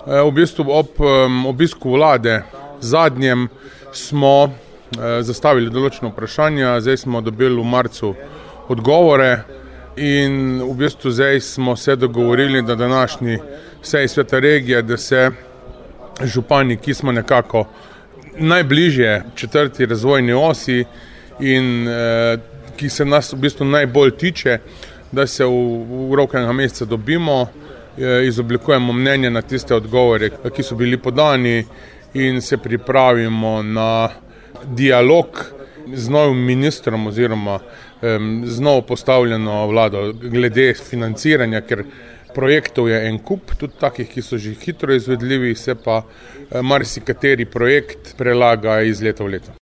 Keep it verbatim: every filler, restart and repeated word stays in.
V bistvu ob obisku vlade zadnjem smo zastavili določeno vprašanja, zdaj smo dobili v marcu odgovore in v bistvu zdaj smo se dogovorili na današnji seji sveta regije, da se župani, ki smo nekako najbližje četrti razvojni osi in eh, ki se nas v bistvu najbolj tiče, da se v, v roku enega meseca dobimo, eh, izoblikujemo mnenje na tiste odgovore, ki so bili podani in se pripravimo na dialog z novim ministrom oziroma eh, z novo postavljeno vlado glede financiranja, ker projektov je en kup, tudi takih, ki so že hitro izvedljivi, se pa marsikateri projekt prelaga iz leta v leto.